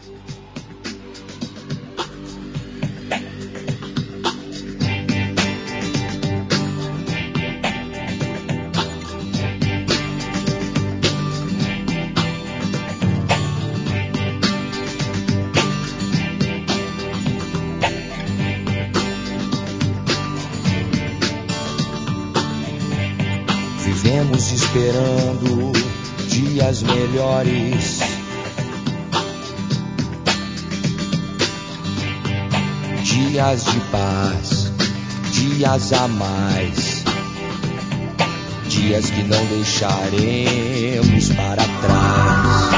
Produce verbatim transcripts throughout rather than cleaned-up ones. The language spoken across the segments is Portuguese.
Vivemos esperando dias melhores, dias de paz, dias a mais, dias que não deixaremos para trás.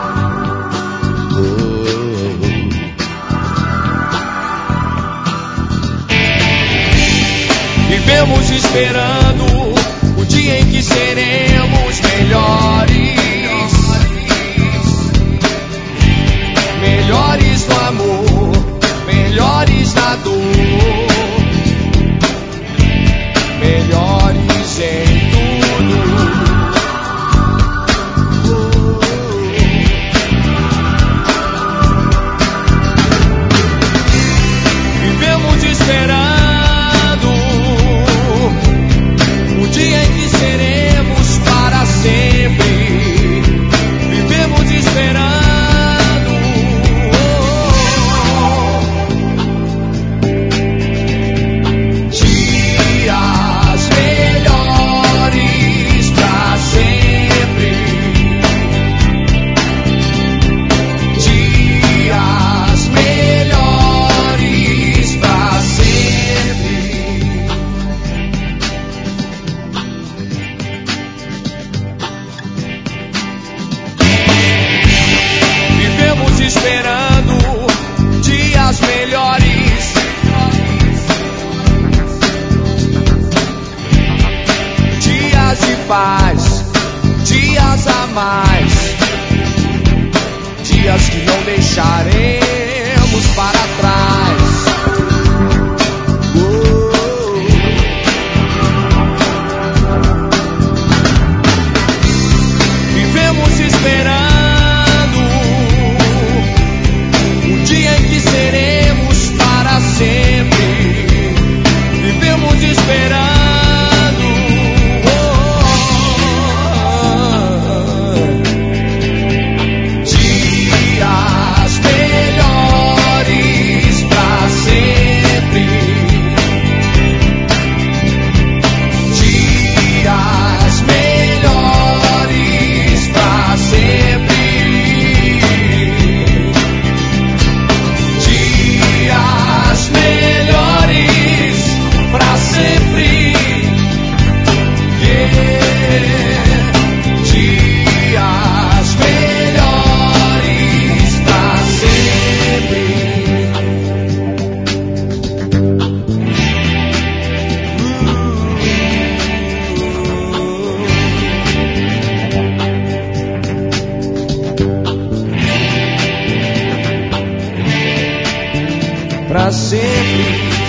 Oh. Vivemos esperando o dia em que seremos melhores, melhores no amor, melhores na dor, melhores em tudo. Vivemos esperando o dia em que seremos para sempre. Vivemos esperando dias melhores para sempre. Dias melhores para sempre. Vivemos esperando dias melhores, dias de paz, dias a mais, dias que não deixaremos para trás. Oh. Vivemos esperando o dia em que seremos para sempre. Vivemos esperando oh, dias melhores para sempre. Dias melhores para sempre. Dias melhores para sempre. Yeah. Dias melhores para sempre. Para sempre.